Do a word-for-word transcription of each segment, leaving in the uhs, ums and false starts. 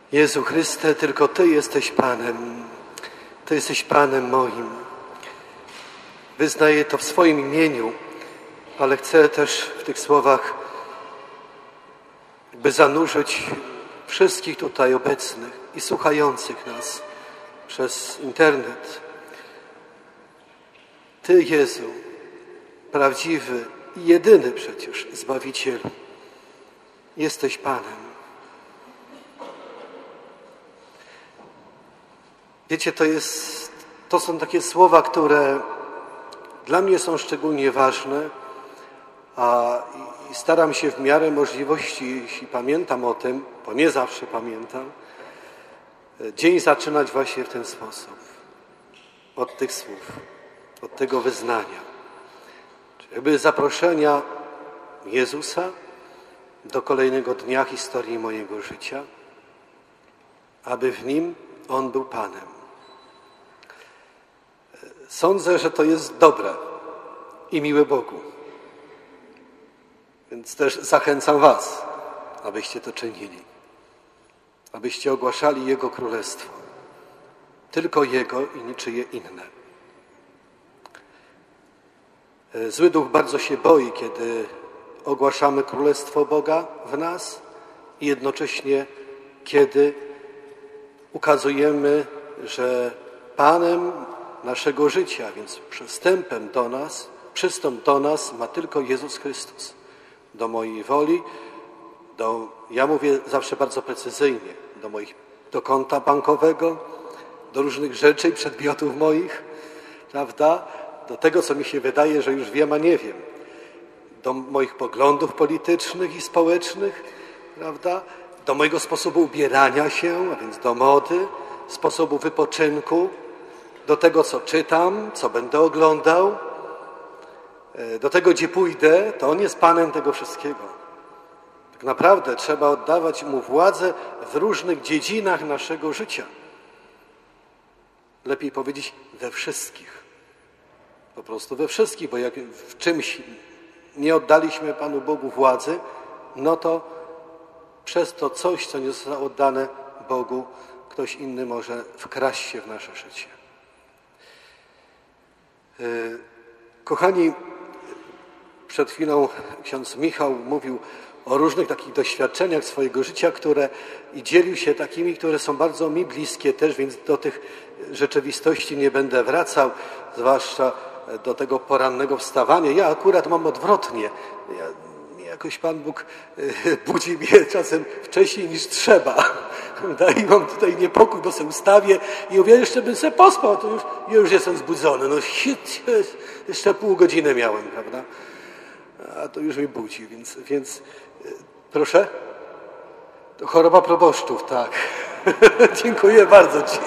Jezu Chryste, tylko Ty jesteś Panem. Ty jesteś Panem moim. Wyznaję to w swoim imieniu, ale chcę też w tych słowach by zanurzyć wszystkich tutaj obecnych i słuchających nas przez internet. Ty, Jezu, prawdziwy i jedyny przecież Zbawicielu, jesteś Panem. Wiecie, to jest, to są takie słowa, które dla mnie są szczególnie ważne, a i staram się w miarę możliwości, jeśli pamiętam o tym, bo nie zawsze pamiętam, dzień zaczynać właśnie w ten sposób. Od tych słów, od tego wyznania. Czyli jakby zaproszenia Jezusa do kolejnego dnia historii mojego życia, aby w nim On był Panem. Sądzę, że to jest dobre i miłe Bogu. Więc też zachęcam was, abyście to czynili. Abyście ogłaszali Jego Królestwo. Tylko Jego i niczyje inne. Zły duch bardzo się boi, kiedy ogłaszamy Królestwo Boga w nas i jednocześnie kiedy ukazujemy, że Panem naszego życia, więc przystępem do nas, przystęp do nas ma tylko Jezus Chrystus. Do mojej woli, do, ja mówię zawsze bardzo precyzyjnie, do moich, do konta bankowego, do różnych rzeczy i przedmiotów moich, prawda? Do tego, co mi się wydaje, że już wiem, a nie wiem. Do moich poglądów politycznych i społecznych, prawda? Do mojego sposobu ubierania się, a więc do mody, sposobu wypoczynku, do tego, co czytam, co będę oglądał, do tego, gdzie pójdę, to On jest Panem tego wszystkiego. Tak naprawdę trzeba oddawać Mu władzę w różnych dziedzinach naszego życia. Lepiej powiedzieć we wszystkich. Po prostu we wszystkich, bo jak w czymś nie oddaliśmy Panu Bogu władzy, no to przez to coś, co nie zostało oddane Bogu, ktoś inny może wkraść się w nasze życie. Kochani, przed chwilą ksiądz Michał mówił o różnych takich doświadczeniach swojego życia, które i dzielił się takimi, które są bardzo mi bliskie też, więc do tych rzeczywistości nie będę wracał, zwłaszcza do tego porannego wstawania. Ja akurat mam odwrotnie. Ja, jakoś Pan Bóg budzi mnie czasem wcześniej niż trzeba. I mam tutaj niepokój, bo sobie ustawię i mówię, jeszcze bym sobie pospał, to już, już jestem zbudzony. No shit, jeszcze pół godziny miałem, prawda? A to już mnie budzi, więc, więc proszę. To choroba proboszczów, tak. Dziękuję bardzo Ci.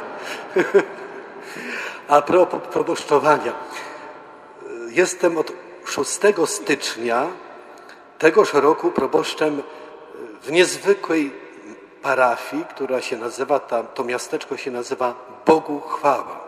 A propos proboszczowania. Jestem od szóstego stycznia tegoż roku proboszczem w niezwykłej parafii, która się nazywa, tam, to miasteczko się nazywa Bogu Chwała.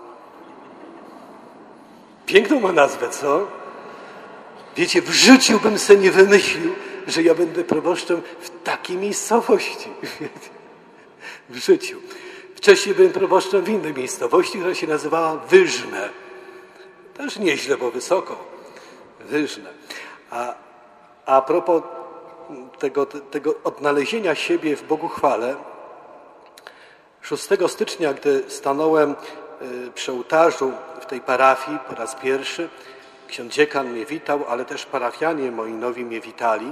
Piękną ma nazwę, co? Wiecie, w życiu bym sobie nie wymyślił, że ja będę proboszczem w takiej miejscowości. W życiu. Wcześniej byłem proboszczem w innej miejscowości, która się nazywała Wyżne. Też nieźle, bo wysoko. Wyżne. A, a propos tego, tego odnalezienia siebie w Bogu chwale, szóstego stycznia, gdy stanąłem przy ołtarzu w tej parafii po raz pierwszy, ksiądz dziekan mnie witał, ale też parafianie moi nowi mnie witali.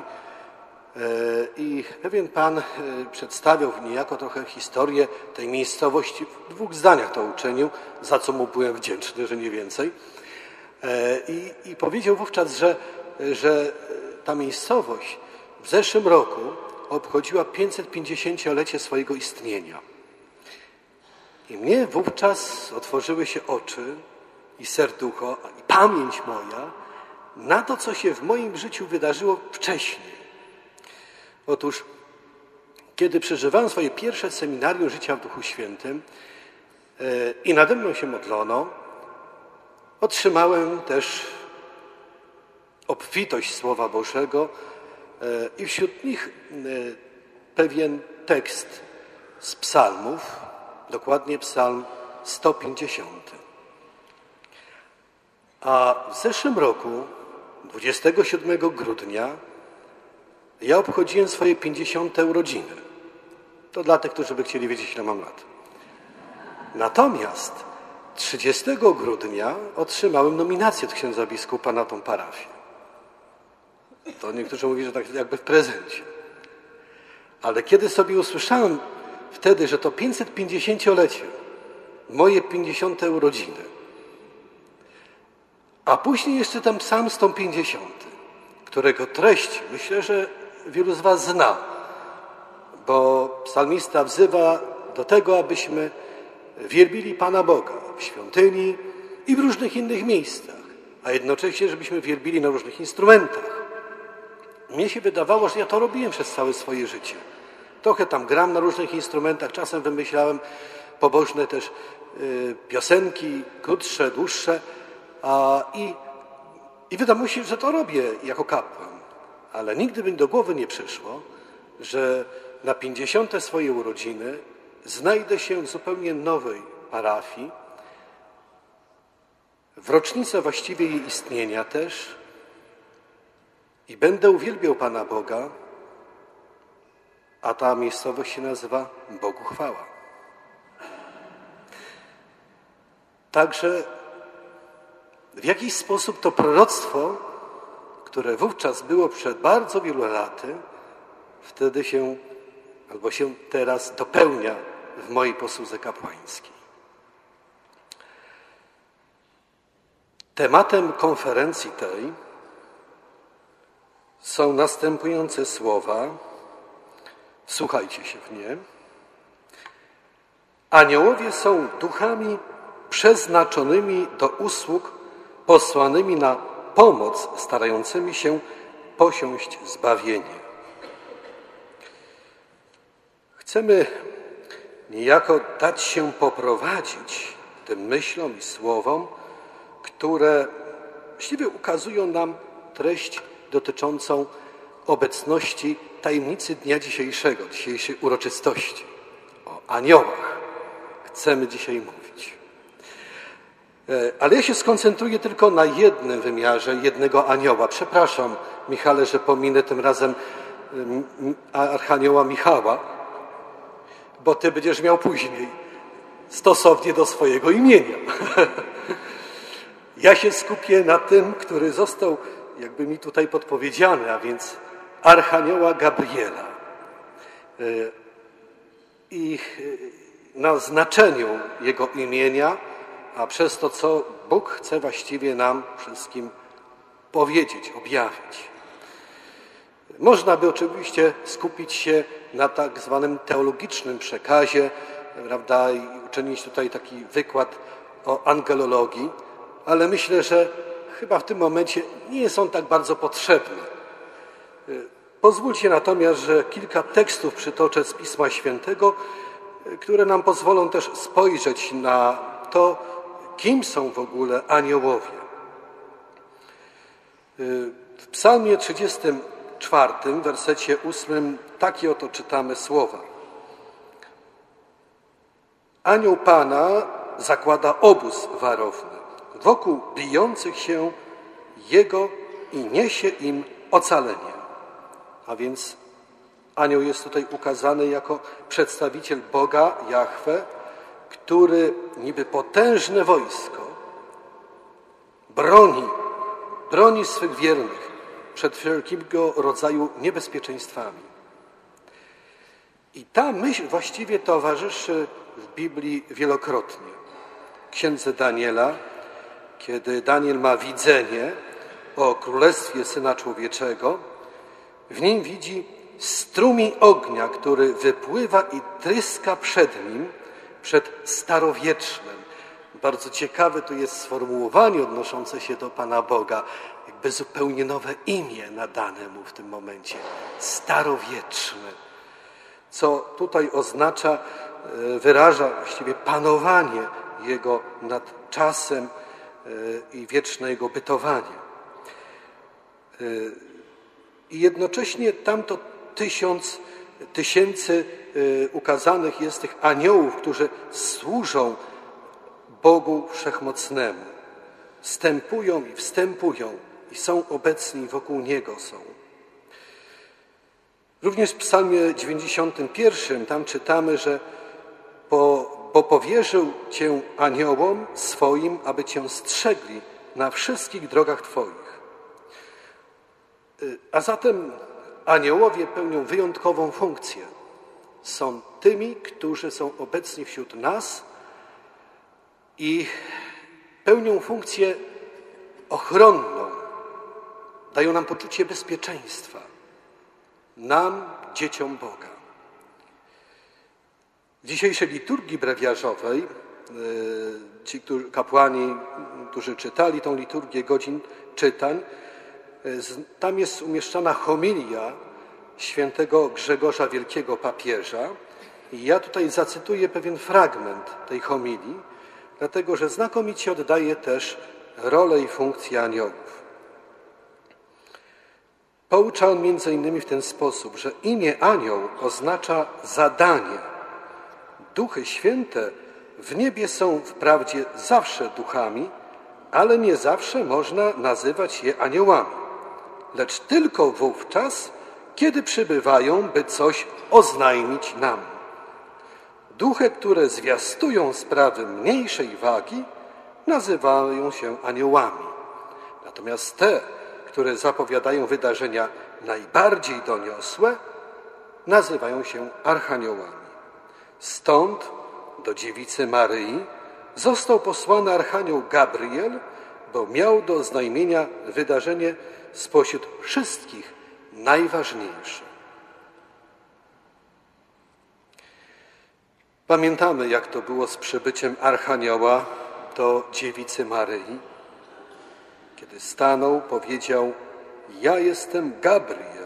I pewien pan przedstawiał niejako trochę historię tej miejscowości. W dwóch zdaniach to uczynił, za co mu byłem wdzięczny, że nie więcej. I, i powiedział wówczas, że, że ta miejscowość w zeszłym roku obchodziła pięćsetpięćdziesięciolecie swojego istnienia. I mnie wówczas otworzyły się oczy i serducho, i pamięć moja na to, co się w moim życiu wydarzyło wcześniej. Otóż, kiedy przeżywałem swoje pierwsze seminarium życia w Duchu Świętym yy, i nade mną się modlono, otrzymałem też obfitość Słowa Bożego yy, i wśród nich yy, pewien tekst z psalmów, dokładnie psalm sto pięćdziesiąty. A w zeszłym roku, dwudziestego siódmego grudnia, ja obchodziłem swoje pięćdziesiąte urodziny. To dla tych, którzy by chcieli wiedzieć, ile mam lat. Natomiast trzydziestego grudnia otrzymałem nominację od księdza biskupa na tą parafię. To niektórzy mówią, że tak jakby w prezencie. Ale kiedy sobie usłyszałem wtedy, że to pięćsetpięćdziesięciolecie, moje pięćdziesiąte urodziny, a później jeszcze ten psalm sto pięćdziesiąty, którego treść myślę, że wielu z was zna, bo psalmista wzywa do tego, abyśmy wielbili Pana Boga w świątyni i w różnych innych miejscach, a jednocześnie, żebyśmy wielbili na różnych instrumentach. Mnie się wydawało, że ja to robiłem przez całe swoje życie. Trochę tam gram na różnych instrumentach, czasem wymyślałem pobożne też y, piosenki, krótsze, dłuższe, a, i, i wydawało się, że to robię jako kapłan. Ale nigdy mi do głowy nie przyszło, że na pięćdziesiąte swoje urodziny znajdę się w zupełnie nowej parafii, w rocznicę właściwie jej istnienia też i będę uwielbiał Pana Boga, a ta miejscowość się nazywa Bogu chwała. Także w jakiś sposób to proroctwo, które wówczas było przed bardzo wielu laty, wtedy się, albo się teraz dopełnia w mojej posłudze kapłańskiej. Tematem konferencji tej są następujące słowa. Wsłuchajcie się w nie. Aniołowie są duchami przeznaczonymi do usług, posłanymi na pomoc, starającymi się posiąść zbawienie. Chcemy niejako dać się poprowadzić tym myślom i słowom, które właściwie ukazują nam treść dotyczącą obecności tajemnicy dnia dzisiejszego, dzisiejszej uroczystości. O aniołach chcemy dzisiaj mówić. Ale ja się skoncentruję tylko na jednym wymiarze jednego anioła. Przepraszam, Michale, że pominę tym razem archanioła Michała, bo ty będziesz miał później, stosownie do swojego imienia. Ja się skupię na tym, który został jakby mi tutaj podpowiedziany, a więc archanioła Gabriela. I na znaczeniu jego imienia, a przez to, co Bóg chce właściwie nam wszystkim powiedzieć, objawić. Można by oczywiście skupić się na tak zwanym teologicznym przekazie, prawda, i uczynić tutaj taki wykład o angelologii, ale myślę, że chyba w tym momencie nie jest on tak bardzo potrzebny. Pozwólcie natomiast, że kilka tekstów przytoczę z Pisma Świętego, które nam pozwolą też spojrzeć na to, kim są w ogóle aniołowie. W Psalmie trzydziestym czwartym, w wersecie ósmym, takie oto czytamy słowa. Anioł Pana zakłada obóz warowny wokół bijących się Jego i niesie im ocalenie. A więc anioł jest tutaj ukazany jako przedstawiciel Boga, Jahwe, który niby potężne wojsko broni, broni swych wiernych przed wszelkiego rodzaju niebezpieczeństwami. I ta myśl właściwie towarzyszy w Biblii wielokrotnie. W księdze Daniela, kiedy Daniel ma widzenie o królestwie Syna Człowieczego, w nim widzi strumień ognia, który wypływa i tryska przed nim, przed starowiecznym. Bardzo ciekawe tu jest sformułowanie odnoszące się do Pana Boga, jakby zupełnie nowe imię nadane mu w tym momencie. Starowieczny. Co tutaj oznacza, wyraża właściwie panowanie Jego nad czasem i wieczne Jego bytowanie. I jednocześnie tamto tysiąc tysięcy ukazanych jest tych aniołów, którzy służą Bogu Wszechmocnemu. Wstępują i wstępują i są obecni, wokół Niego są. Również w psalmie dziewięćdziesiątym pierwszym tam czytamy, że bo, bo powierzył Cię aniołom swoim, aby Cię strzegli na wszystkich drogach Twoich. A zatem aniołowie pełnią wyjątkową funkcję. Są tymi, którzy są obecni wśród nas i pełnią funkcję ochronną. Dają nam poczucie bezpieczeństwa. Nam, dzieciom Boga. W dzisiejszej liturgii brewiarzowej ci którzy, kapłani, którzy czytali tą liturgię godzin czytań, tam jest umieszczana homilia świętego Grzegorza Wielkiego papieża. I ja tutaj zacytuję pewien fragment tej homilii, dlatego że znakomicie oddaje też rolę i funkcję aniołów. Poucza on między innymi w ten sposób, że imię anioł oznacza zadanie. Duchy święte w niebie są wprawdzie zawsze duchami, ale nie zawsze można nazywać je aniołami, lecz tylko wówczas, kiedy przybywają, by coś oznajmić nam. Duchy, które zwiastują sprawy mniejszej wagi, nazywają się aniołami. Natomiast te, które zapowiadają wydarzenia najbardziej doniosłe, nazywają się archaniołami. Stąd do dziewicy Maryi został posłany archanioł Gabriel, bo miał do oznajmienia wydarzenie spośród wszystkich najważniejsze. Pamiętamy, jak to było z przybyciem archanioła do dziewicy Maryi. Kiedy stanął, powiedział: ja jestem Gabriel.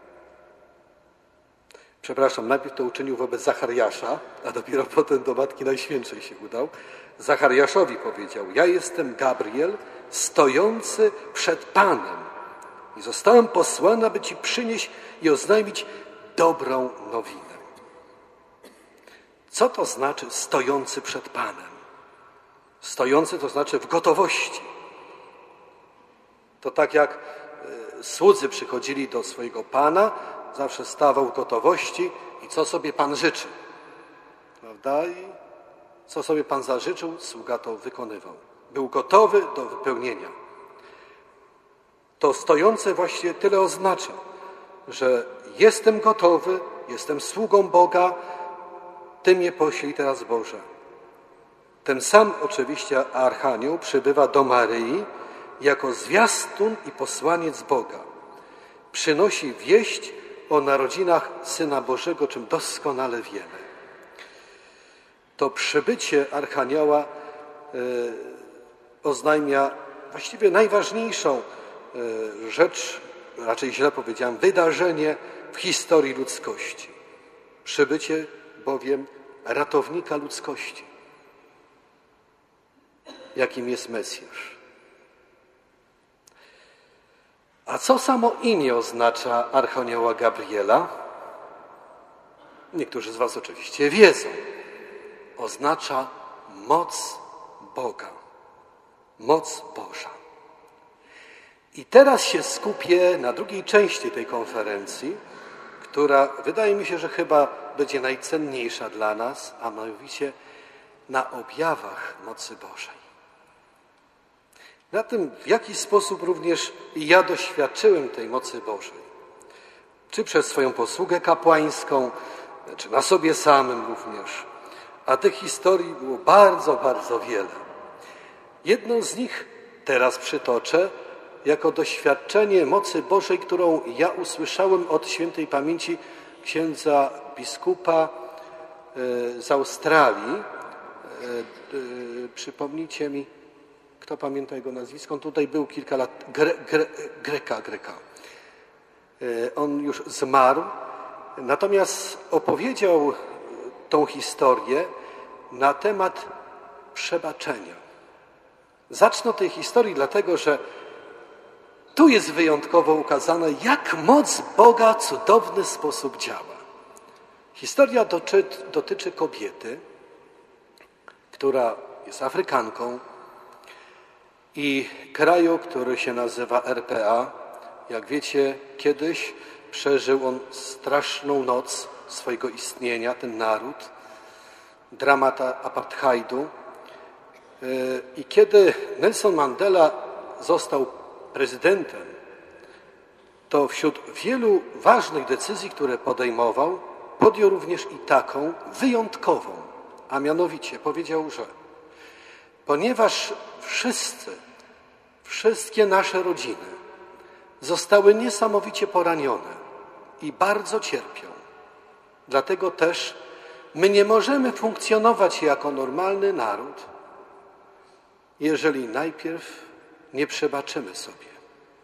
Przepraszam, najpierw to uczynił wobec Zachariasza, a dopiero potem do Matki Najświętszej się udał. Zachariaszowi powiedział: ja jestem Gabriel, stojący przed Panem. I zostałem posłany, aby Ci przynieść i oznajmić dobrą nowinę. Co to znaczy stojący przed Panem? Stojący to znaczy w gotowości. To tak jak słudzy przychodzili do swojego Pana, zawsze stawał w gotowości i co sobie Pan życzy. Prawda? I co sobie Pan zażyczył, sługa to wykonywał. Był gotowy do wypełnienia. To stojące właśnie tyle oznacza, że jestem gotowy, jestem sługą Boga, Ty mnie poślij teraz, Boże. Ten sam oczywiście archanioł przybywa do Maryi jako zwiastun i posłaniec Boga. Przynosi wieść o narodzinach Syna Bożego, czym doskonale wiemy. To przybycie archanioła y, oznajmia właściwie najważniejszą y, rzecz, raczej źle powiedziałem, wydarzenie w historii ludzkości. Przybycie bowiem ratownika ludzkości, jakim jest Mesjasz. A co samo imię oznacza archanioła Gabriela? Niektórzy z was oczywiście wiedzą. Oznacza moc Boga. Moc Boża. I teraz się skupię na drugiej części tej konferencji, która wydaje mi się, że chyba będzie najcenniejsza dla nas, a mianowicie na objawach mocy Bożej. Na tym, w jaki sposób również ja doświadczyłem tej mocy Bożej. Czy przez swoją posługę kapłańską, czy na sobie samym również. A tych historii było bardzo, bardzo wiele. Jedną z nich teraz przytoczę jako doświadczenie mocy Bożej, którą ja usłyszałem od świętej pamięci księdza biskupa z Australii. Przypomnijcie mi, kto pamięta jego nazwisko? On tutaj był kilka lat. Gre, gre, Greka, Greka. On już zmarł. Natomiast opowiedział tą historię na temat przebaczenia. Zacznę od tej historii, dlatego że tu jest wyjątkowo ukazane, jak moc Boga w cudowny sposób działa. Historia dotyczy, dotyczy kobiety, która jest Afrykanką i kraju, który się nazywa R P A. Jak wiecie, kiedyś przeżył on straszną noc swojego istnienia, ten naród, dramat apartheidu. I kiedy Nelson Mandela został prezydentem, to wśród wielu ważnych decyzji, które podejmował, podjął również i taką wyjątkową, a mianowicie powiedział, że ponieważ wszyscy, wszystkie nasze rodziny zostały niesamowicie poranione i bardzo cierpią, dlatego też my nie możemy funkcjonować jako normalny naród, jeżeli najpierw nie przebaczymy sobie.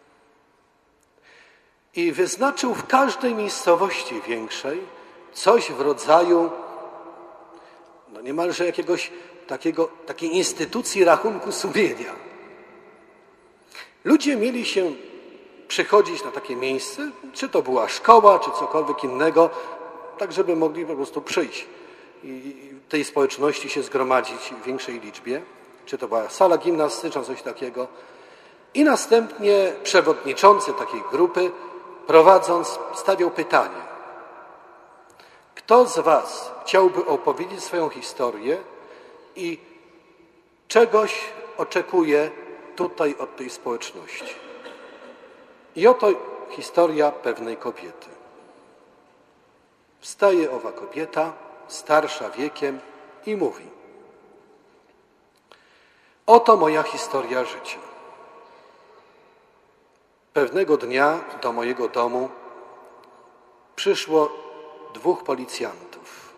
I wyznaczył w każdej miejscowości większej coś w rodzaju no niemalże jakiegoś takiego, takiej instytucji rachunku sumienia. Ludzie mieli się przychodzić na takie miejsce, czy to była szkoła, czy cokolwiek innego, tak żeby mogli po prostu przyjść i tej społeczności się zgromadzić w większej liczbie, czy to była sala gimnastyczna, coś takiego. I następnie przewodniczący takiej grupy, prowadząc, stawiał pytanie: kto z was chciałby opowiedzieć swoją historię i czegoś oczekuje tutaj od tej społeczności? I oto historia pewnej kobiety. Wstaje owa kobieta, starsza wiekiem, i mówi: oto moja historia życia. Pewnego dnia do mojego domu przyszło dwóch policjantów,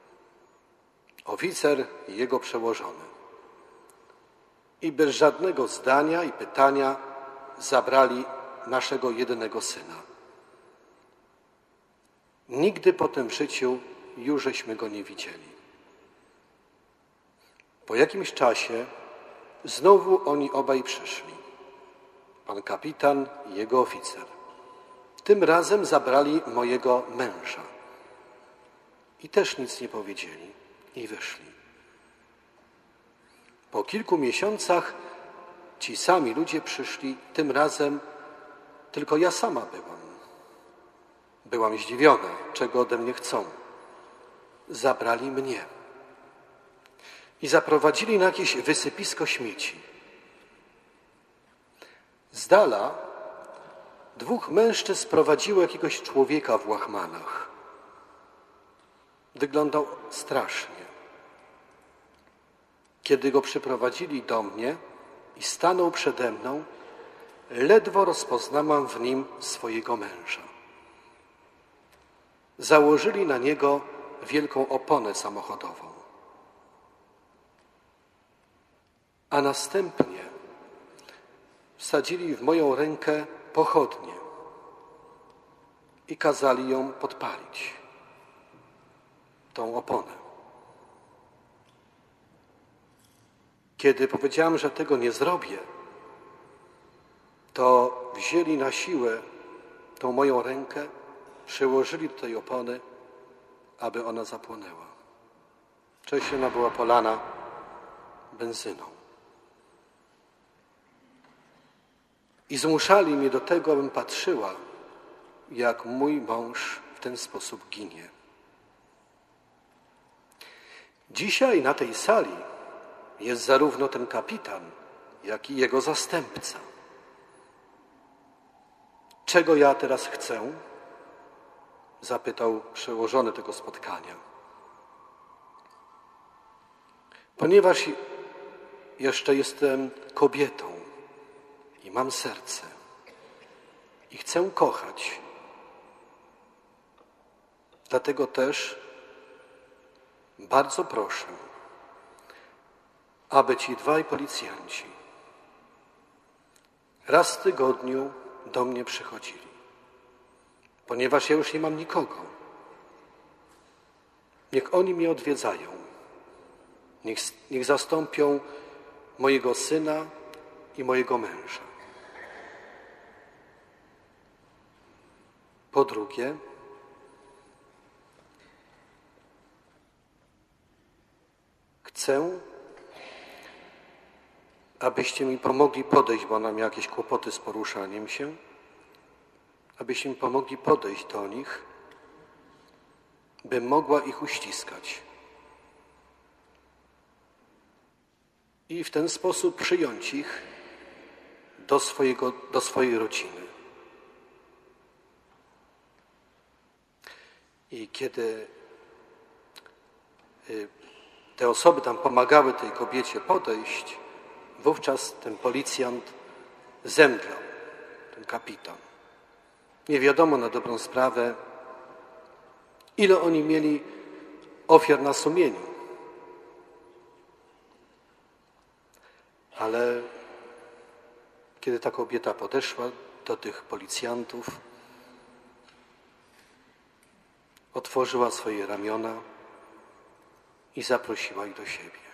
oficer i jego przełożony. I bez żadnego zdania i pytania zabrali naszego jedynego syna. Nigdy po tym życiu już żeśmy go nie widzieli. Po jakimś czasie znowu oni obaj przyszli. Pan kapitan i jego oficer. Tym razem zabrali mojego męża. I też nic nie powiedzieli i wyszli. Po kilku miesiącach ci sami ludzie przyszli, tym razem tylko ja sama byłam. Byłam zdziwiona, czego ode mnie chcą. Zabrali mnie i zaprowadzili na jakieś wysypisko śmieci. Z dala dwóch mężczyzn sprowadziło jakiegoś człowieka w łachmanach. Wyglądał strasznie. Kiedy go przyprowadzili do mnie i stanął przede mną, ledwo rozpoznałam w nim swojego męża. Założyli na niego wielką oponę samochodową. A następnie wsadzili w moją rękę pochodnię i kazali ją podpalić, tą oponę. Kiedy powiedziałam, że tego nie zrobię, to wzięli na siłę tą moją rękę, przyłożyli do tej opony, aby ona zapłonęła. Wcześniej ona była polana benzyną. I zmuszali mnie do tego, abym patrzyła, jak mój mąż w ten sposób ginie. Dzisiaj na tej sali jest zarówno ten kapitan, jak i jego zastępca. Czego ja teraz chcę? Zapytał przełożony tego spotkania. Ponieważ jeszcze jestem kobietą i mam serce i chcę kochać, dlatego też bardzo proszę, aby ci dwaj policjanci raz w tygodniu do mnie przychodzili, ponieważ ja już nie mam nikogo. Niech oni mnie odwiedzają. Niech, niech zastąpią mojego syna i mojego męża. Po drugie, chcę, abyście mi pomogli podejść, bo ona miała jakieś kłopoty z poruszaniem się, abyście mi pomogli podejść do nich, bym mogła ich uściskać. I w ten sposób przyjąć ich do, swojego, do swojej rodziny. I kiedy te osoby tam pomagały tej kobiecie podejść, wówczas ten policjant zemdlał, ten kapitan. Nie wiadomo na dobrą sprawę, ile oni mieli ofiar na sumieniu. Ale kiedy ta kobieta podeszła do tych policjantów, otworzyła swoje ramiona i zaprosiła ich do siebie.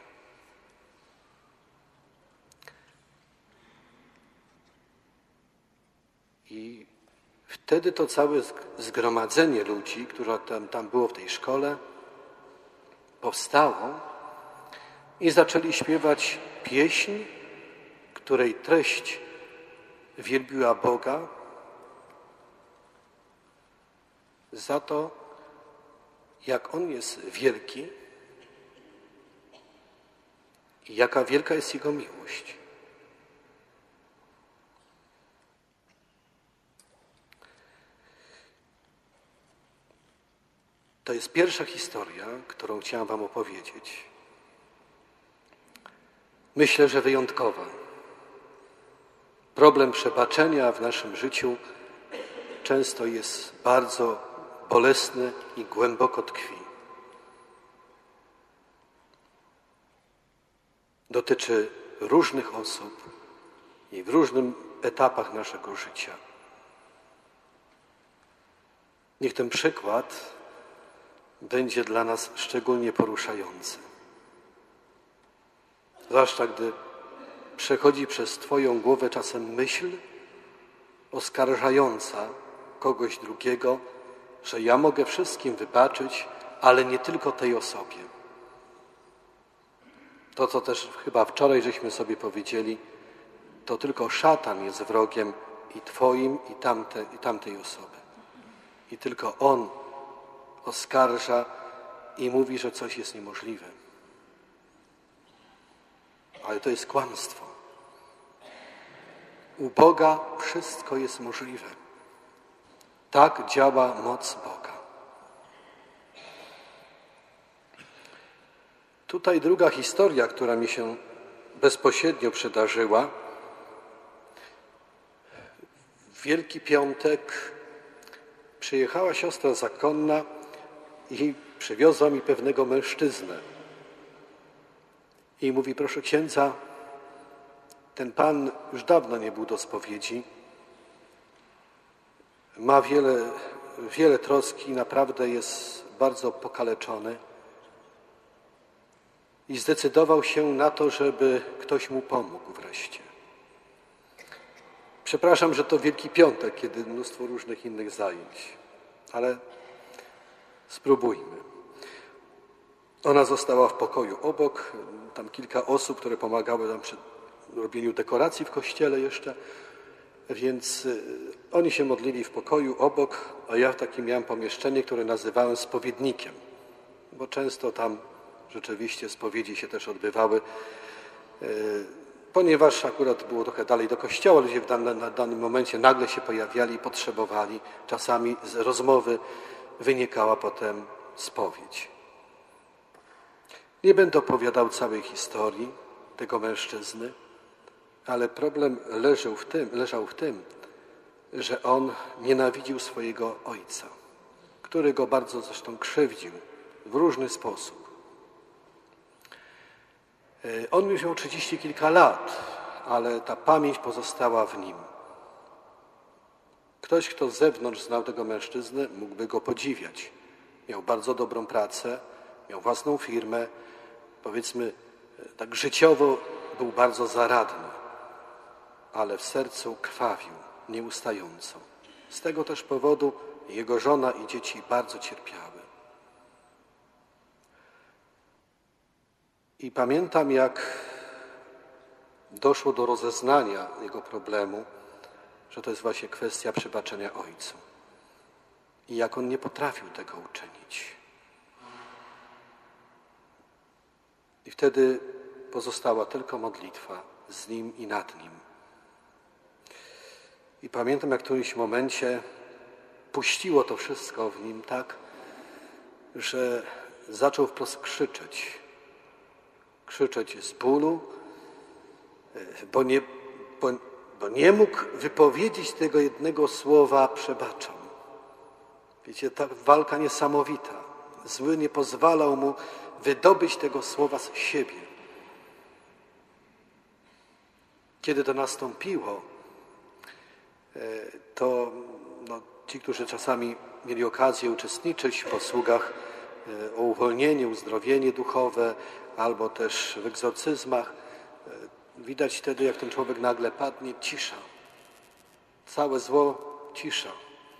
I wtedy to całe zgromadzenie ludzi, które tam, tam było w tej szkole, powstało i zaczęli śpiewać pieśń, której treść wielbiła Boga za to, jak On jest wielki i jaka wielka jest Jego miłość. To jest pierwsza historia, którą chciałem wam opowiedzieć. Myślę, że wyjątkowa. Problem przebaczenia w naszym życiu często jest bardzo bolesny i głęboko tkwi. Dotyczy różnych osób i w różnych etapach naszego życia. Niech ten przykład będzie dla nas szczególnie poruszający. Zwłaszcza gdy przechodzi przez Twoją głowę czasem myśl oskarżająca kogoś drugiego, że ja mogę wszystkim wybaczyć, ale nie tylko tej osobie. To, co też chyba wczoraj żeśmy sobie powiedzieli, to tylko szatan jest wrogiem i Twoim, i, tamte, i tamtej osoby. I tylko on oskarża i mówi, że coś jest niemożliwe. Ale to jest kłamstwo. U Boga wszystko jest możliwe. Tak działa moc Boga. Tutaj druga historia, która mi się bezpośrednio przydarzyła. W Wielki Piątek przyjechała siostra zakonna i przywiozła mi pewnego mężczyznę. I mówi, proszę księdza, ten pan już dawno nie był do spowiedzi. Ma wiele, wiele troski, naprawdę jest bardzo pokaleczony. I zdecydował się na to, żeby ktoś mu pomógł wreszcie. Przepraszam, że to Wielki Piątek, kiedy mnóstwo różnych innych zajęć, ale spróbujmy. Ona została w pokoju obok, tam kilka osób, które pomagały nam przy robieniu dekoracji w kościele jeszcze, więc oni się modlili w pokoju obok, a ja w takim miałem pomieszczenie, które nazywałem spowiednikiem, bo często tam rzeczywiście spowiedzi się też odbywały, ponieważ akurat było trochę dalej do kościoła, ludzie w danym, na danym momencie nagle się pojawiali i potrzebowali. Czasami z rozmowy wynikała potem spowiedź. Nie będę opowiadał całej historii tego mężczyzny, ale problem leżał w tym, leżał w tym, że on nienawidził swojego ojca, który go bardzo zresztą krzywdził w różny sposób. On już miał trzydzieści kilka lat, ale ta pamięć pozostała w nim. Ktoś, kto z zewnątrz znał tego mężczyznę, mógłby go podziwiać. Miał bardzo dobrą pracę, miał własną firmę, powiedzmy tak życiowo był bardzo zaradny, ale w sercu krwawił nieustająco. Z tego też powodu jego żona i dzieci bardzo cierpiały. I pamiętam, jak doszło do rozeznania jego problemu, że to jest właśnie kwestia przebaczenia Ojcu. I jak on nie potrafił tego uczynić. I wtedy pozostała tylko modlitwa z nim i nad nim. I pamiętam, jak w którymś momencie puściło to wszystko w nim tak, że zaczął wprost krzyczeć. Krzyczeć z bólu, bo nie, bo, bo nie mógł wypowiedzieć tego jednego słowa przebaczam. Wiecie, ta walka niesamowita. Zły nie pozwalał mu wydobyć tego słowa z siebie. Kiedy to nastąpiło, to no, ci, którzy czasami mieli okazję uczestniczyć w posługach o uwolnienie, uzdrowienie duchowe, albo też w egzorcyzmach, widać wtedy, jak ten człowiek nagle padnie, cisza. Całe zło, cisza.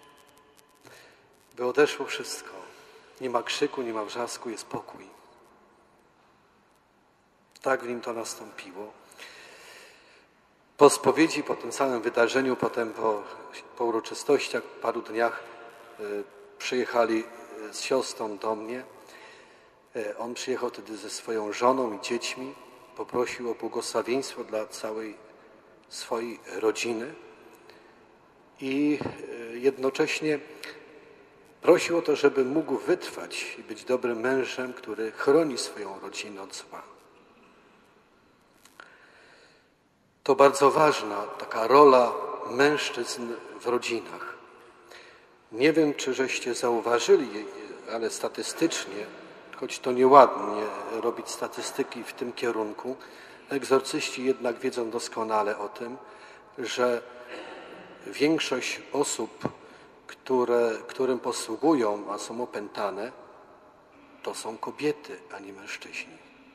By odeszło wszystko. Nie ma krzyku, nie ma wrzasku, jest pokój. Tak w nim to nastąpiło. Po spowiedzi, po tym samym wydarzeniu, potem po, po uroczystościach, paru dniach y, przyjechali z siostrą do mnie. Y, on przyjechał wtedy ze swoją żoną i dziećmi. Poprosił o błogosławieństwo dla całej swojej rodziny i y, jednocześnie prosił o to, żeby mógł wytrwać i być dobrym mężem, który chroni swoją rodzinę od zła. To bardzo ważna taka rola mężczyzn w rodzinach. Nie wiem, czy żeście zauważyli, ale statystycznie, choć to nieładnie robić statystyki w tym kierunku, egzorcyści jednak wiedzą doskonale o tym, że większość osób, które, którym posługują, a są opętane, to są kobiety, a nie mężczyźni.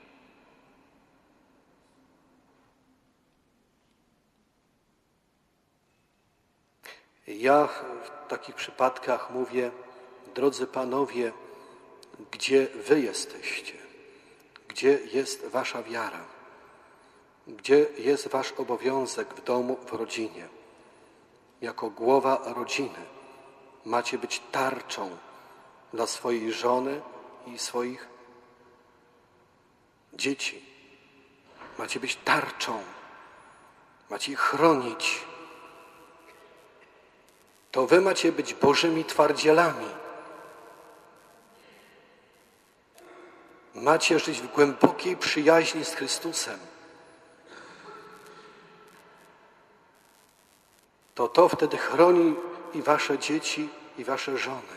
Ja w takich przypadkach mówię, drodzy panowie, gdzie wy jesteście? Gdzie jest wasza wiara? Gdzie jest wasz obowiązek w domu, w rodzinie? Jako głowa rodziny macie być tarczą dla swojej żony i swoich dzieci. Macie być tarczą. Macie ich chronić. To wy macie być Bożymi twardzielami. Macie żyć w głębokiej przyjaźni z Chrystusem. To to wtedy chroni i wasze dzieci, i wasze żony.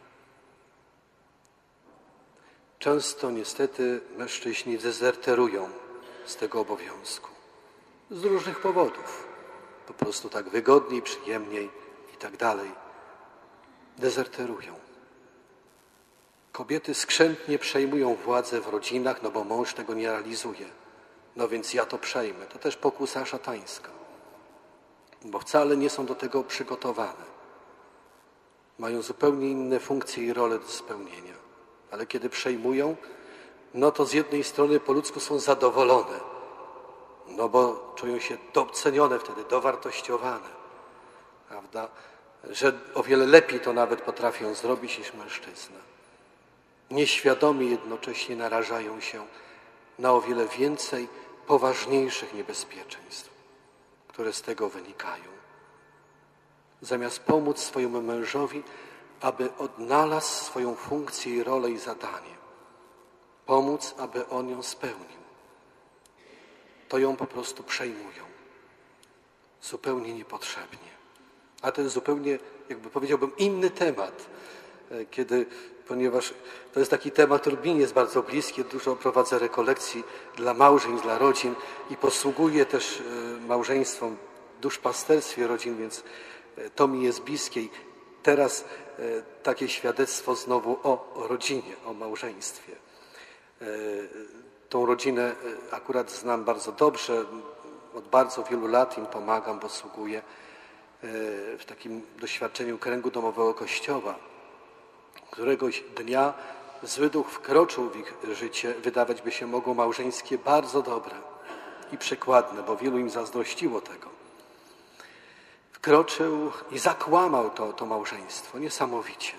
Często niestety mężczyźni dezerterują z tego obowiązku. Z różnych powodów. Po prostu tak wygodniej, przyjemniej i tak dalej. Dezerterują. Kobiety skrzętnie przejmują władzę w rodzinach, no bo mąż tego nie realizuje. No więc ja to przejmę. To też pokusa szatańska. Bo wcale nie są do tego przygotowane. Mają zupełnie inne funkcje i role do spełnienia. Ale kiedy przejmują, no to z jednej strony po ludzku są zadowolone. No bo czują się docenione wtedy, dowartościowane. Prawda? Że o wiele lepiej to nawet potrafią zrobić niż mężczyzna. Nieświadomie jednocześnie narażają się na o wiele więcej poważniejszych niebezpieczeństw, które z tego wynikają. Zamiast pomóc swojemu mężowi, aby odnalazł swoją funkcję i rolę i zadanie. Pomóc, aby on ją spełnił. To ją po prostu przejmują. Zupełnie niepotrzebnie. A to jest zupełnie, jakby powiedziałbym, inny temat, kiedy, ponieważ to jest taki temat, który mi jest bardzo bliski, dużo prowadzę rekolekcji dla małżeństw, dla rodzin i posługuję też małżeństwom w duszpasterstwie rodzin, więc to mi jest bliskie. I teraz takie świadectwo znowu o rodzinie, o małżeństwie. Tą rodzinę akurat znam bardzo dobrze, od bardzo wielu lat im pomagam, posługuję w takim doświadczeniu kręgu domowego Kościoła. Któregoś dnia zły duch wkroczył w ich życie, wydawać by się mogło małżeńskie bardzo dobre i przykładne, bo wielu im zazdrościło tego. Wkroczył i zakłamał to, to małżeństwo niesamowicie.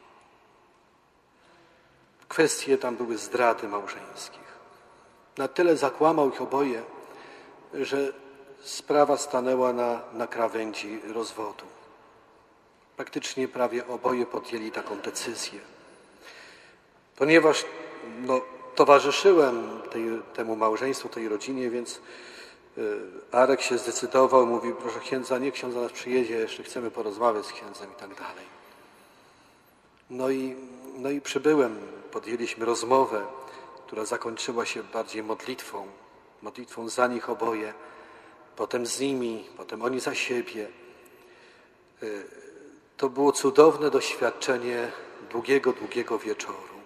Kwestie tam były zdrady małżeńskich. Na tyle zakłamał ich oboje, że sprawa stanęła na, na krawędzi rozwodu. Praktycznie prawie oboje podjęli taką decyzję. Ponieważ no, towarzyszyłem tej, temu małżeństwu, tej rodzinie, więc y, Arek się zdecydował, mówi, proszę księdza, niech ksiądz do nas przyjedzie, jeszcze chcemy porozmawiać z księdzem i tak dalej. No i, no i przybyłem, podjęliśmy rozmowę, która zakończyła się bardziej modlitwą, modlitwą za nich oboje, potem z nimi, potem oni za siebie. Y, to było cudowne doświadczenie długiego, długiego wieczoru.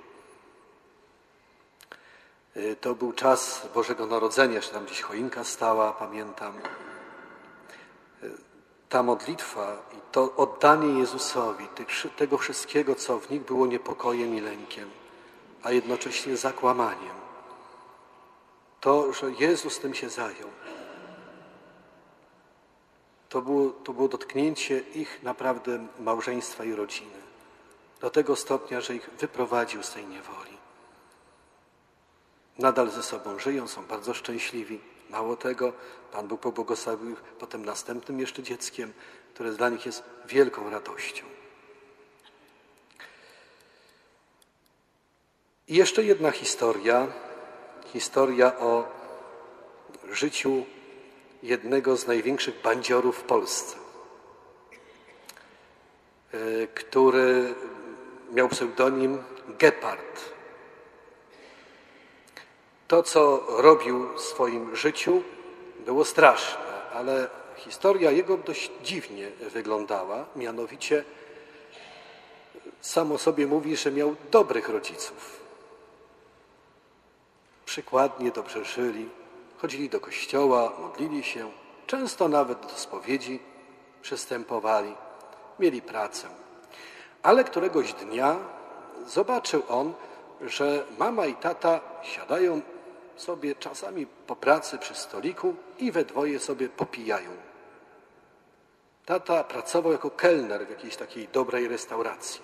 To był czas Bożego Narodzenia, jeszcze tam gdzieś choinka stała, pamiętam. Ta modlitwa i to oddanie Jezusowi tego wszystkiego, co w nich było niepokojem i lękiem, a jednocześnie zakłamaniem. To, że Jezus tym się zajął, to było, to było dotknięcie ich naprawdę małżeństwa i rodziny. Do tego stopnia, że ich wyprowadził z tej niewoli. Nadal ze sobą żyją, są bardzo szczęśliwi. Mało tego, Pan Bóg pobłogosławił ich potem następnym jeszcze dzieckiem, które dla nich jest wielką radością. I jeszcze jedna historia. Historia o życiu jednego z największych bandziorów w Polsce, który miał pseudonim Gepard. To, co robił w swoim życiu, było straszne, ale historia jego dość dziwnie wyglądała. Mianowicie sam o sobie mówi, że miał dobrych rodziców. Przykładnie, dobrze żyli, chodzili do kościoła, modlili się, często nawet do spowiedzi przystępowali, mieli pracę. Ale któregoś dnia zobaczył on, że mama i tata siadają sobie czasami po pracy przy stoliku i we dwoje sobie popijają. Tata pracował jako kelner w jakiejś takiej dobrej restauracji.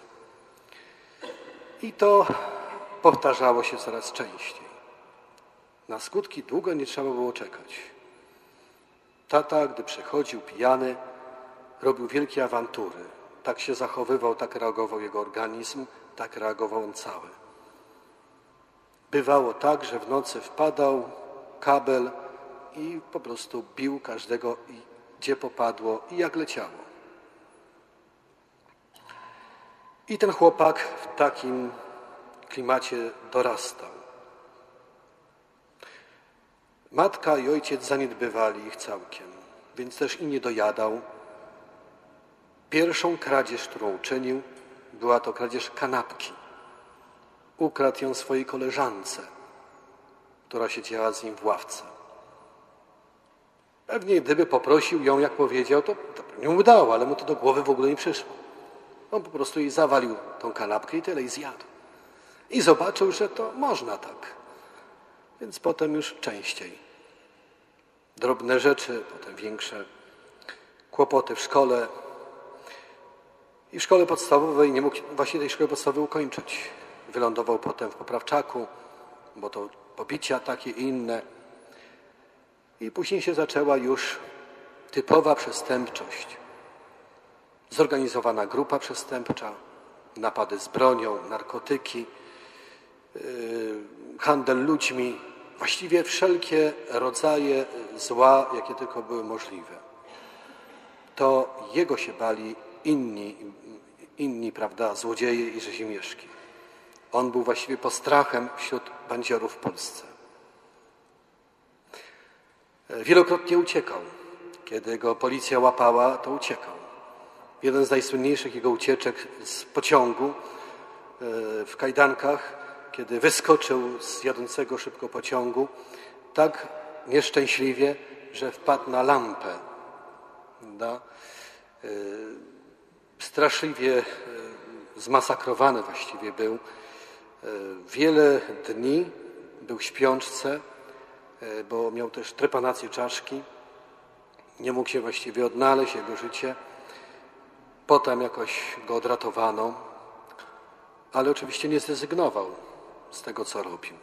I to powtarzało się coraz częściej. Na skutki długo nie trzeba było czekać. Tata, gdy przychodził pijany, robił wielkie awantury. Tak się zachowywał, tak reagował jego organizm, tak reagował on cały. Bywało tak, że w nocy wpadał kabel i po prostu bił każdego, i gdzie popadło i jak leciało. I ten chłopak w takim klimacie dorastał. Matka i ojciec zaniedbywali ich całkiem, więc też i nie dojadał. Pierwszą kradzież, którą uczynił, była to kradzież kanapki. Ukradł ją swojej koleżance, która siedziała z nim w ławce. Pewnie gdyby poprosił ją, jak powiedział, to, to nie mu dało, ale mu to do głowy w ogóle nie przyszło. On po prostu jej zawalił tą kanapkę i tyle, i zjadł. I zobaczył, że to można tak. Więc potem już częściej. Drobne rzeczy, potem większe. Kłopoty w szkole. I w szkole podstawowej nie mógł właśnie tej szkoły podstawowej ukończyć. Wylądował potem w poprawczaku, bo to pobicia takie i inne. I później się zaczęła już typowa przestępczość. Zorganizowana grupa przestępcza, napady z bronią, narkotyki, yy, handel ludźmi, właściwie wszelkie rodzaje zła, jakie tylko były możliwe. To jego się bali inni, inni, prawda, złodzieje i rzezimieszki. On był właściwie postrachem wśród bandziorów w Polsce. Wielokrotnie uciekał. Kiedy go policja łapała, to uciekał. Jeden z najsłynniejszych jego ucieczek z pociągu w kajdankach, kiedy wyskoczył z jadącego szybko pociągu, tak nieszczęśliwie, że wpadł na lampę. Da? Straszliwie zmasakrowany właściwie był. Wiele dni był w śpiączce, bo miał też trepanację czaszki. Nie mógł się właściwie odnaleźć, jego życie. Potem jakoś go odratowano, ale oczywiście nie zrezygnował z tego, co robił.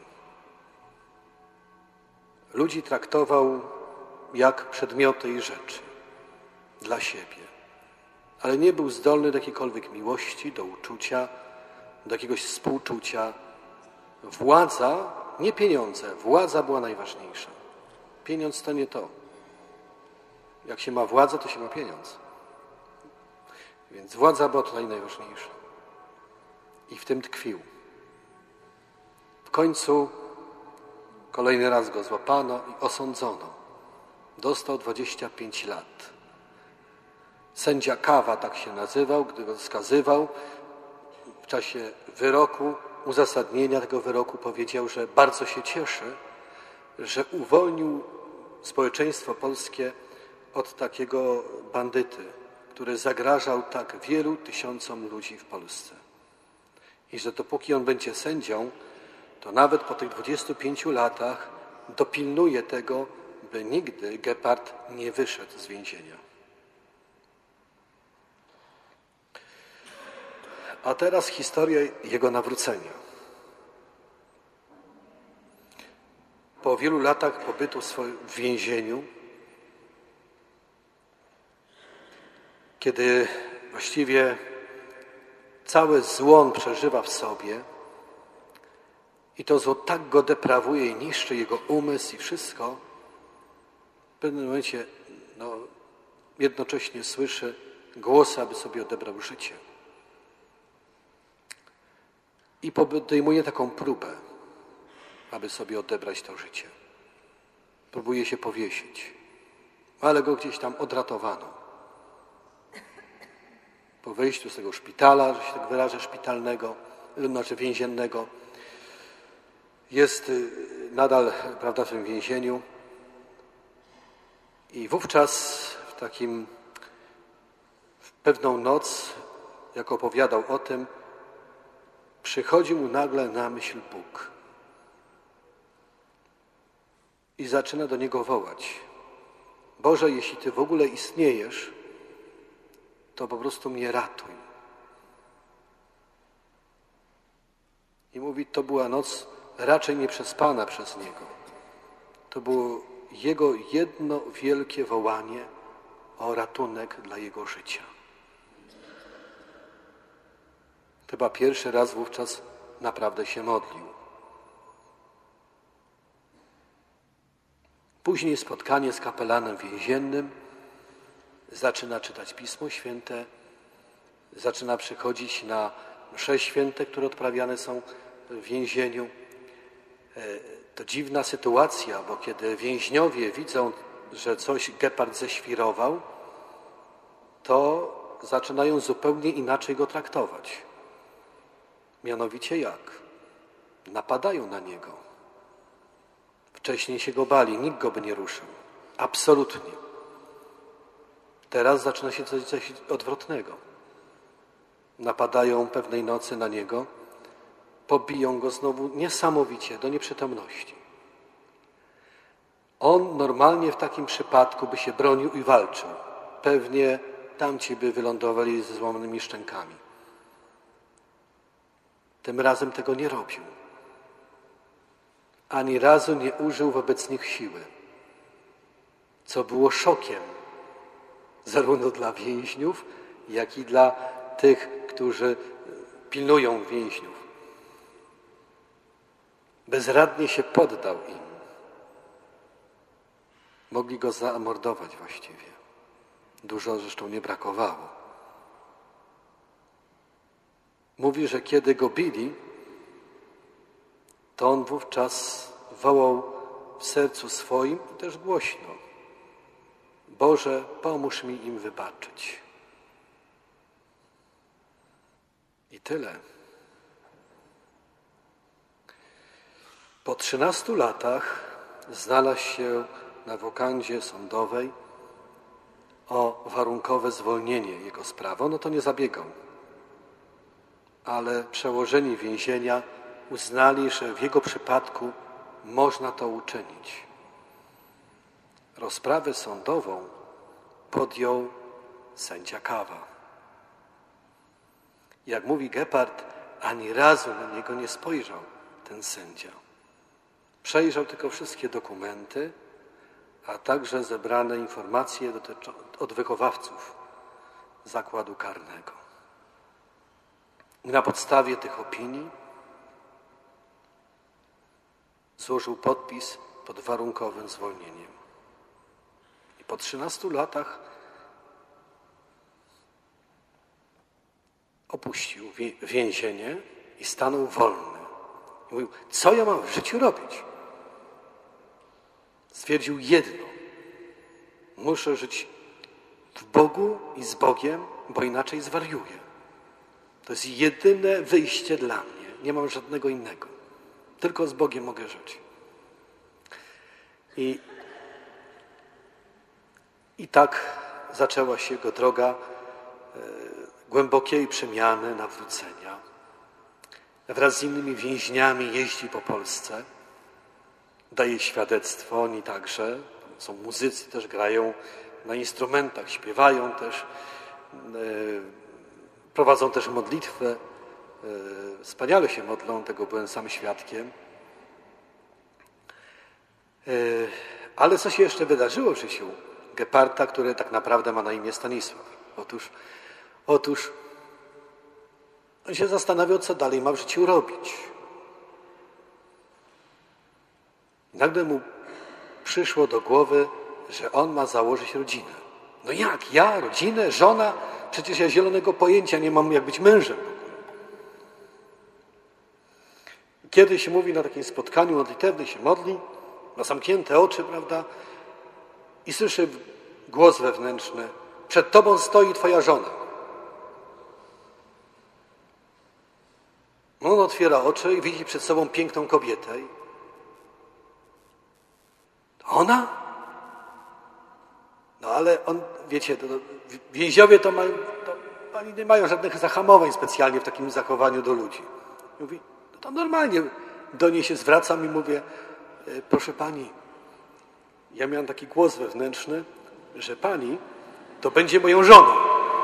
Ludzi traktował jak przedmioty i rzeczy dla siebie, ale nie był zdolny do jakiejkolwiek miłości, do uczucia, do jakiegoś współczucia. Władza, nie pieniądze, władza była najważniejsza. Pieniądz to nie to. Jak się ma władzę, to się ma pieniądz. Więc władza była tutaj najważniejsza. I w tym tkwił. W końcu kolejny raz go złapano i osądzono. Dostał dwadzieścia pięć lat. Sędzia Kawa tak się nazywał, gdy go skazywał. W czasie wyroku, uzasadnienia tego wyroku powiedział, że bardzo się cieszy, że uwolnił społeczeństwo polskie od takiego bandyty, który zagrażał tak wielu tysiącom ludzi w Polsce. I że dopóki on będzie sędzią, to nawet po tych dwudziestu pięciu latach dopilnuje tego, by nigdy Gepard nie wyszedł z więzienia. A teraz historia jego nawrócenia. Po wielu latach pobytu w więzieniu, kiedy właściwie całe zło on przeżywa w sobie i to zło tak go deprawuje i niszczy jego umysł i wszystko, w pewnym momencie no, jednocześnie słyszy głos, aby sobie odebrał życie. I podejmuje taką próbę, aby sobie odebrać to życie. Próbuje się powiesić, ale go gdzieś tam odratowano. Po wyjściu z tego szpitala, że się tak wyrażę, szpitalnego, znaczy więziennego, jest nadal, prawda, w tym więzieniu i wówczas w takim, w pewną noc, jak opowiadał o tym, przychodzi mu nagle na myśl Bóg i zaczyna do Niego wołać. Boże, jeśli Ty w ogóle istniejesz, to po prostu mnie ratuj. I mówi, to była noc raczej nieprzespana przez Niego. To było Jego jedno wielkie wołanie o ratunek dla Jego życia. Chyba pierwszy raz wówczas naprawdę się modlił. Później spotkanie z kapelanem więziennym, zaczyna czytać Pismo Święte, zaczyna przychodzić na msze święte, które odprawiane są w więzieniu. To dziwna sytuacja, bo kiedy więźniowie widzą, że coś Gepard ześwirował, to zaczynają zupełnie inaczej go traktować. Mianowicie jak? Napadają na niego. Wcześniej się go bali, nikt go by nie ruszył. Absolutnie. Teraz zaczyna się coś, coś odwrotnego. Napadają pewnej nocy na niego, pobiją go znowu niesamowicie do nieprzytomności. On normalnie w takim przypadku by się bronił i walczył. Pewnie tamci by wylądowali ze złamanymi szczękami. Tym razem tego nie robił. Ani razu nie użył wobec nich siły, co było szokiem zarówno dla więźniów, jak i dla tych, którzy pilnują więźniów. Bezradnie się poddał im. Mogli go zamordować właściwie. Dużo zresztą nie brakowało. Mówi, że kiedy go bili, to on wówczas wołał w sercu swoim i też głośno: Boże, pomóż mi im wybaczyć. I tyle. Po trzynastu latach znalazł się na wokandzie sądowej o warunkowe zwolnienie jego sprawy. On o to nie zabiegał. Ale przełożeni więzienia uznali, że w jego przypadku można to uczynić. Rozprawę sądową podjął sędzia Kawa. Jak mówi Gebhardt, ani razu na niego nie spojrzał ten sędzia. Przejrzał tylko wszystkie dokumenty, a także zebrane informacje od wychowawców zakładu karnego. I na podstawie tych opinii złożył podpis pod warunkowym zwolnieniem. I po trzynastu latach opuścił więzienie i stanął wolny. I mówił, co ja mam w życiu robić? Stwierdził jedno. Muszę żyć w Bogu i z Bogiem, bo inaczej zwariuję. To jest jedyne wyjście dla mnie. Nie mam żadnego innego. Tylko z Bogiem mogę żyć. I, i tak zaczęła się jego droga e, głębokiej przemiany, nawrócenia. Wraz z innymi więźniami jeździ po Polsce. Daje świadectwo, oni także. Są muzycy, też grają na instrumentach, śpiewają też. E, prowadzą też modlitwę. E, wspaniale się modlą, tego byłem sam świadkiem. Ale co się jeszcze wydarzyło w życiu Gebhardta, który tak naprawdę ma na imię Stanisław? Otóż, otóż on się zastanawiał, co dalej ma w życiu robić. Nagle mu przyszło do głowy, że on ma założyć rodzinę. No jak? Ja? Rodzinę? Żona? Przecież ja zielonego pojęcia nie mam, jak być mężem. Kiedyś mówi na takim spotkaniu modlitewnym, się modli, ma zamknięte oczy, prawda? I słyszy głos wewnętrzny. Przed tobą stoi twoja żona. On otwiera oczy i widzi przed sobą piękną kobietę. Ona? No ale on, wiecie, to, to, więźniowie to, mają, to oni nie mają żadnych zahamowań specjalnie w takim zachowaniu do ludzi. Mówi, no to normalnie do niej się zwracam i mówię, proszę pani, ja miałem taki głos wewnętrzny, że pani to będzie moją żoną.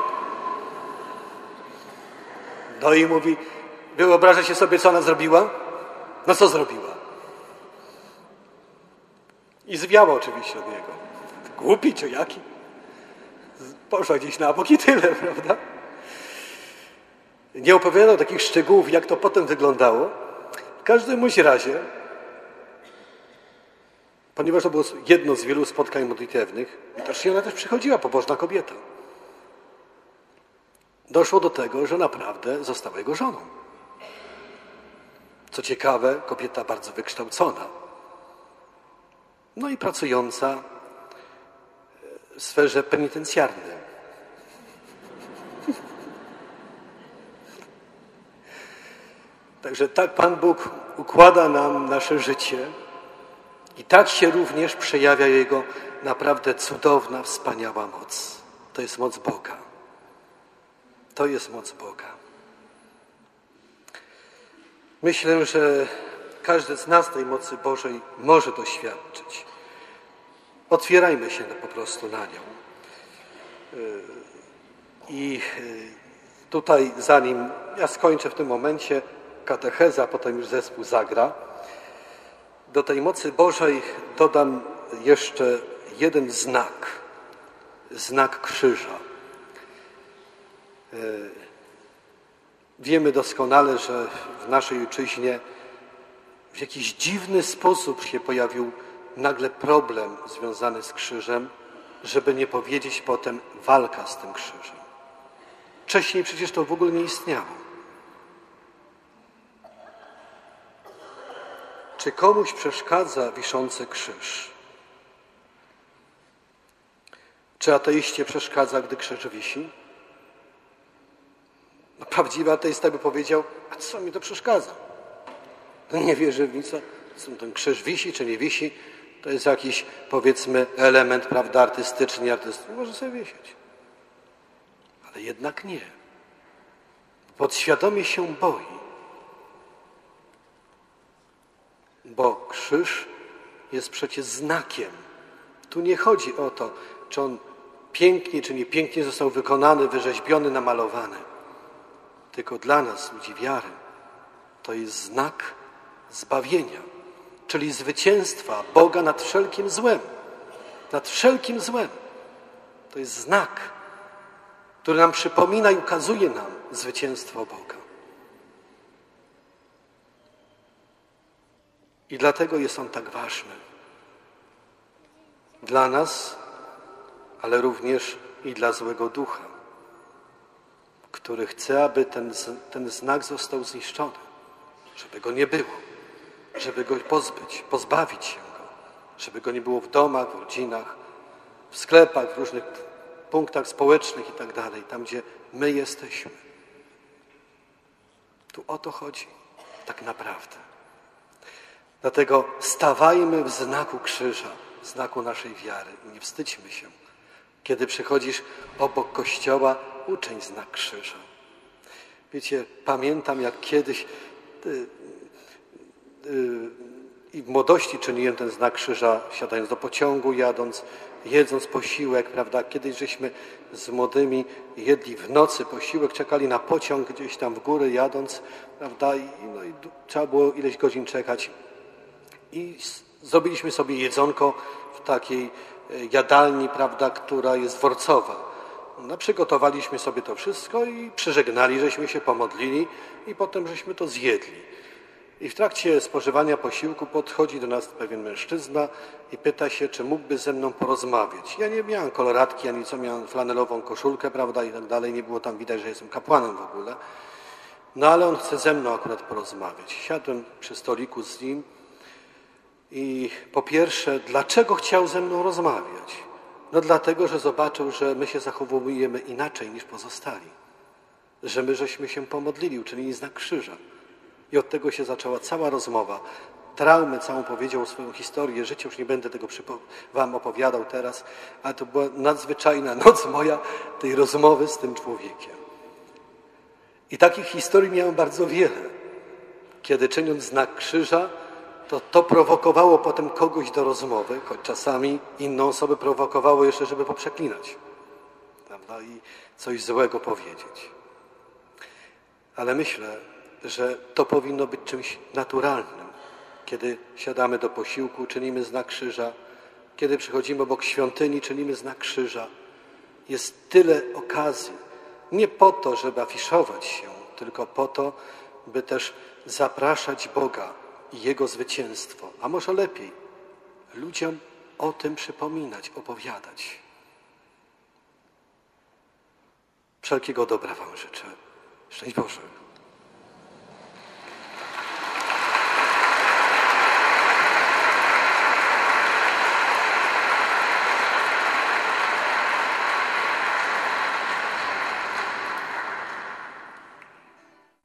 No i mówi, wyobrażacie sobie, co ona zrobiła? No co zrobiła? I zwiała oczywiście od niego. Głupi czy jaki? Poszła gdzieś na bok i tyle, prawda? Nie opowiadał takich szczegółów, jak to potem wyglądało. W każdym bądź razie, ponieważ to było jedno z wielu spotkań modlitewnych, widocznie ona też przychodziła, pobożna kobieta. Doszło do tego, że naprawdę została jego żoną. Co ciekawe, kobieta bardzo wykształcona. No i pracująca w sferze penitencjarnej. Także tak Pan Bóg układa nam nasze życie i tak się również przejawia Jego naprawdę cudowna, wspaniała moc. To jest moc Boga. To jest moc Boga. Myślę, że każdy z nas tej mocy Bożej może doświadczyć. Otwierajmy się po prostu na nią. I tutaj, zanim ja skończę w tym momencie katechezę, a potem już zespół zagra, do tej mocy Bożej dodam jeszcze jeden znak. Znak krzyża. Wiemy doskonale, że w naszej ojczyźnie w jakiś dziwny sposób się pojawił nagle problem związany z krzyżem, żeby nie powiedzieć potem walka z tym krzyżem. Wcześniej przecież to w ogóle nie istniało. Czy komuś przeszkadza wiszący krzyż? Czy ateiście przeszkadza, gdy krzyż wisi? No, prawdziwy ateista by powiedział, a co mi to przeszkadza? No, nie wierzy w nic, co ten krzyż wisi czy nie wisi, to jest jakiś, powiedzmy, element, prawda, artystyczny, artystyczny, może sobie wisieć. Ale jednak nie. Podświadomie się boi. bo krzyż jest przecież znakiem. Tu nie chodzi o to, czy on pięknie, czy nie pięknie został wykonany, wyrzeźbiony, namalowany. Tylko dla nas, ludzi wiary, to jest znak zbawienia, czyli zwycięstwa Boga nad wszelkim złem. Nad wszelkim złem. To jest znak, który nam przypomina i ukazuje nam zwycięstwo Boga. I dlatego jest on tak ważny. Dla nas, ale również i dla złego ducha, który chce, aby ten, ten znak został zniszczony, żeby go nie było, żeby go pozbyć, pozbawić się go, żeby go nie było w domach, w rodzinach, w sklepach, w różnych punktach społecznych i tak dalej, tam gdzie my jesteśmy. Tu o to chodzi tak naprawdę. Dlatego stawajmy w znaku krzyża, w znaku naszej wiary i nie wstydźmy się. Kiedy przychodzisz obok kościoła, uczyń znak krzyża. Wiecie, pamiętam jak kiedyś yy, yy, i w młodości czyniłem ten znak krzyża, siadając do pociągu, jadąc, jedząc posiłek, prawda? Kiedyś żeśmy z młodymi jedli w nocy posiłek, czekali na pociąg gdzieś tam w góry jadąc, prawda? I, no i trzeba było ileś godzin czekać. I zrobiliśmy sobie jedzonko w takiej jadalni, prawda, która jest dworcowa. No, przygotowaliśmy sobie to wszystko i przyżegnali, żeśmy się pomodlili i potem żeśmy to zjedli. I w trakcie spożywania posiłku podchodzi do nas pewien mężczyzna i pyta się, czy mógłby ze mną porozmawiać. Ja nie miałem koloratki, ani co, miałem flanelową koszulkę, prawda, i tak dalej. Nie było tam widać, że jestem kapłanem w ogóle. No ale on chce ze mną akurat porozmawiać. Siadłem przy stoliku z nim i po pierwsze, dlaczego chciał ze mną rozmawiać? No dlatego, że zobaczył, że my się zachowujemy inaczej niż pozostali. Że my żeśmy się pomodlili, uczynili znak krzyża. I od tego się zaczęła cała rozmowa. Traumę całą powiedział, swoją historię życia, już nie będę tego wam opowiadał teraz, ale to była nadzwyczajna noc moja tej rozmowy z tym człowiekiem. I takich historii miałem bardzo wiele. Kiedy czyniąc znak krzyża, to to prowokowało potem kogoś do rozmowy, choć czasami inną osobę prowokowało jeszcze, żeby poprzeklinać, prawda? I coś złego powiedzieć. Ale myślę, że to powinno być czymś naturalnym. Kiedy siadamy do posiłku, czynimy znak krzyża. Kiedy przychodzimy obok świątyni, czynimy znak krzyża. Jest tyle okazji. Nie po to, żeby afiszować się, tylko po to, by też zapraszać Boga i Jego zwycięstwo. A może lepiej, ludziom o tym przypominać, opowiadać. Wszelkiego dobra wam życzę. Szczęść Boże.